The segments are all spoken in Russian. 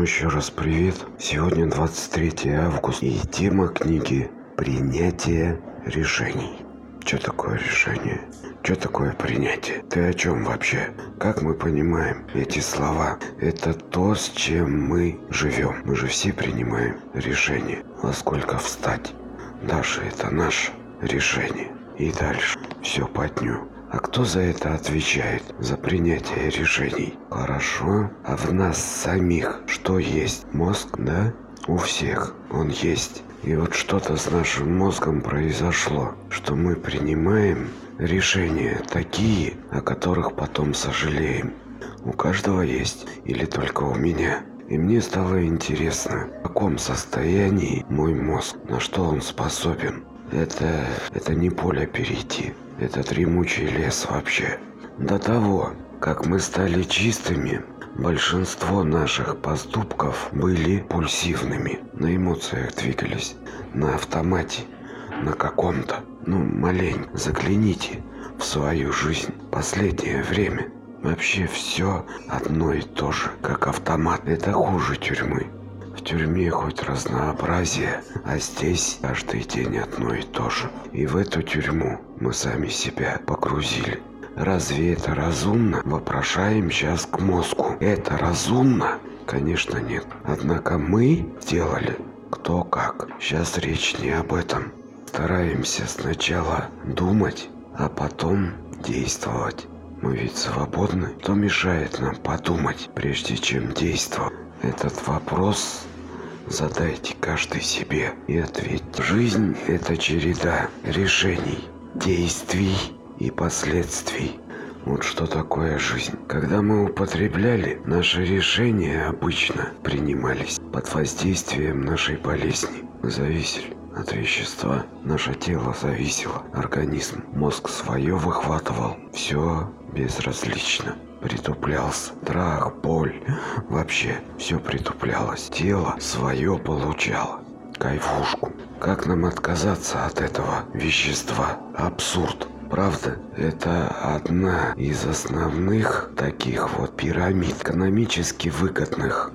Всем еще раз привет. Сегодня 23 августа и тема книги «Принятие решений». Что такое решение? Что такое принятие? Ты о чем вообще? Как мы понимаем эти слова? Это то, с чем мы живем. Мы же все принимаем решение. Во сколько встать? Даша, это наше решение. И дальше все по дню. А кто за это отвечает? За принятие решений. Хорошо. А в нас самих что есть? Мозг, да? У всех он есть. И вот что-то с нашим мозгом произошло, что мы принимаем решения такие, о которых потом сожалеем. У каждого есть, или только у меня. И мне стало интересно, в каком состоянии мой мозг, на что он способен. Это не поле перейти, это дремучий лес вообще. До того, как мы стали чистыми, большинство наших поступков были пульсивными, на эмоциях двигались, на автомате, на каком-то. Маленько загляните в свою жизнь последнее время. Вообще все одно и то же, как автомат. Это хуже тюрьмы. В тюрьме хоть разнообразие, а здесь каждый день одно и то же. И в эту тюрьму мы сами себя погрузили. Разве это разумно? Вопрошаем сейчас к мозгу. Это разумно? Конечно нет. Однако мы делали кто как. Сейчас речь не об этом. Стараемся сначала думать, а потом действовать. Мы ведь свободны. Что мешает нам подумать, прежде чем действовать? Этот вопрос задайте каждый себе и ответьте. Жизнь – это череда решений, действий и последствий. Вот что такое жизнь. Когда мы употребляли, наши решения обычно принимались под воздействием нашей болезни. Мы зависели от вещества. Наше тело зависело, организм. Мозг свое выхватывал. Все безразлично. Притуплялся. Страх, боль. Вообще все притуплялось. Тело свое получало. Кайфушку. Как нам отказаться от этого вещества? Абсурд. Правда, это одна из основных таких вот пирамид экономически выгодных.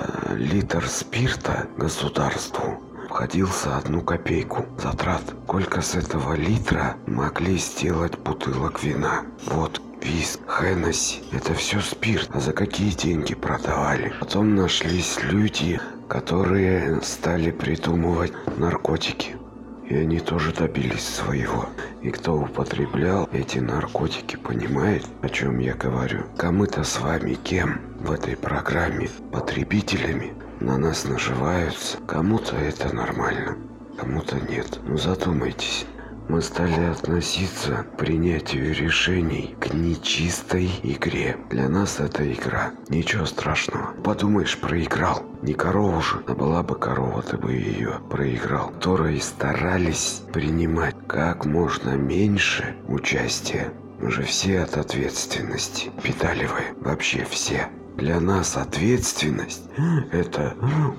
Литр спирта государству обходился 1 копейку затрат. Сколько с этого литра могли сделать бутылок вина? Вот. Виск, Хеннесси, это все спирт. А за какие деньги продавали? Потом нашлись люди, которые стали придумывать наркотики. И они тоже добились своего. И кто употреблял эти наркотики, понимает, о чем я говорю. Мы-то с вами кем в этой программе? Потребителями. На нас наживаются. Кому-то это нормально, кому-то нет. Задумайтесь. Мы стали относиться к принятию решений к нечистой игре. Для нас это игра. Ничего страшного. Подумаешь, проиграл. Не корову же, а была бы корова, ты бы ее проиграл. Которые старались принимать как можно меньше участия. Мы же все от ответственности педаливаем. Вообще все. Для нас ответственность это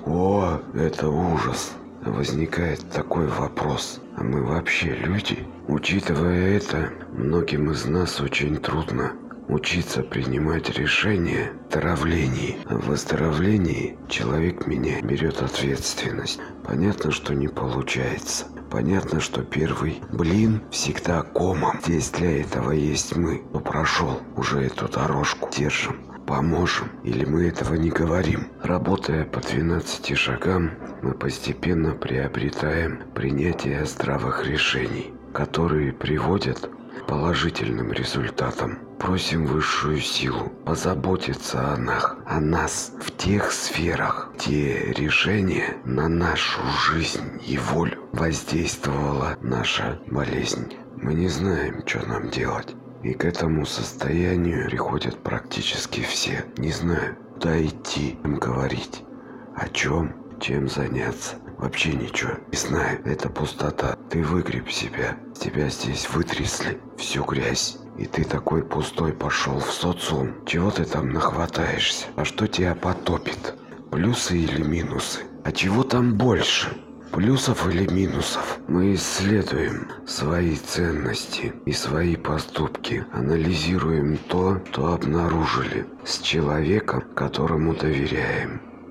ужас. Возникает такой вопрос, а мы вообще люди? Учитывая это, многим из нас очень трудно учиться принимать решения в выздоровлении. А в выздоровлении человек берет ответственность. Понятно, что не получается. Понятно, что первый блин всегда комом. Здесь для этого есть мы, кто прошел уже эту дорожку. Держим. Поможем, или мы этого не говорим. Работая по 12 шагам, мы постепенно приобретаем принятие здравых решений, которые приводят к положительным результатам. Просим высшую силу позаботиться о нас в тех сферах, где решение на нашу жизнь и волю воздействовала наша болезнь. Мы не знаем, что нам делать. И к этому состоянию приходят практически все. Не знаю, куда идти, им говорить, о чем, чем заняться. Вообще ничего. Не знаю, это пустота. Ты выгреб себя. Тебя здесь вытрясли, всю грязь. И ты такой пустой пошел в социум. Чего ты там нахватаешься? А что тебя потопит? Плюсы или минусы? А чего там больше? Плюсов или минусов? Мы исследуем свои ценности и свои поступки, анализируем то, что обнаружили с человеком, которому доверяем.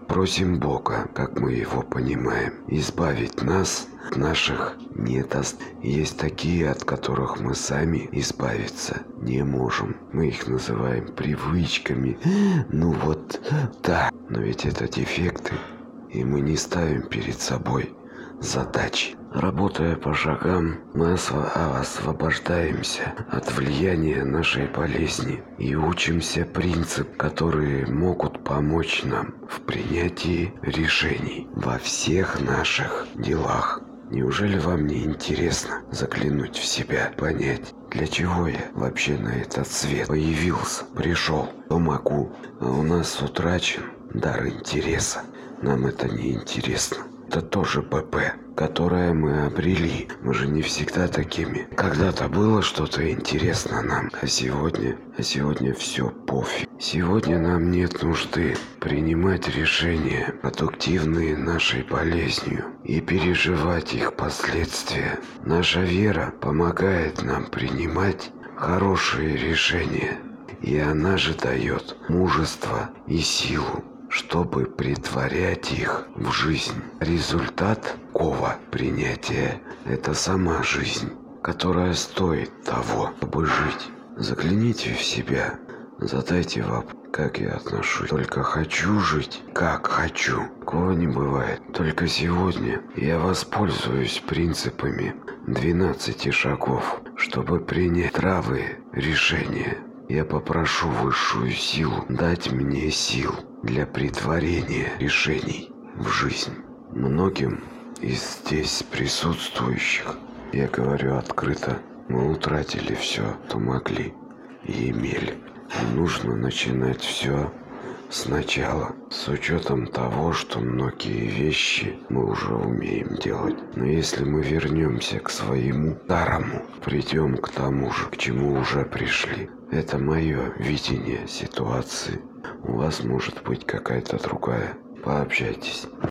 Просим Бога, как мы его понимаем, избавить нас от наших недостатков. Есть такие, от которых мы сами избавиться не можем. Мы их называем привычками. Ну вот так. Но ведь это дефекты, и мы не ставим перед собой задачи. Работая по шагам, мы освобождаемся от влияния нашей болезни и учимся принципам, которые могут помочь нам в принятии решений во всех наших делах. Неужели вам не интересно заглянуть в себя, понять, для чего я вообще на этот свет появился, пришел, то могу, а у нас утрачен дар интереса. Нам это не интересно. Это тоже ПП, которое мы обрели. Мы же не всегда такими. Когда-то было что-то интересно нам, а сегодня все пофиг. Сегодня нам нет нужды принимать решения, продуктивные нашей болезнью, и переживать их последствия. Наша вера помогает нам принимать хорошие решения, и она же дает мужество и силу, чтобы претворять их в жизнь. Результат такого принятия – это сама жизнь, которая стоит того, чтобы жить. Загляните в себя, задайте вопрос, как я отношусь. Только хочу жить, как хочу. Такого не бывает. Только сегодня я воспользуюсь принципами 12 шагов, чтобы принять здравые решения. Я попрошу высшую силу дать мне сил для претворения решений в жизнь. Многим из здесь присутствующих, я говорю открыто, мы утратили все, что могли и имели. И нужно начинать все сначала, с учетом того, что многие вещи мы уже умеем делать. Но если мы вернемся к своему старому, придем к тому же, к чему уже пришли. Это мое видение ситуации. У вас может быть какая-то другая. Пообщайтесь.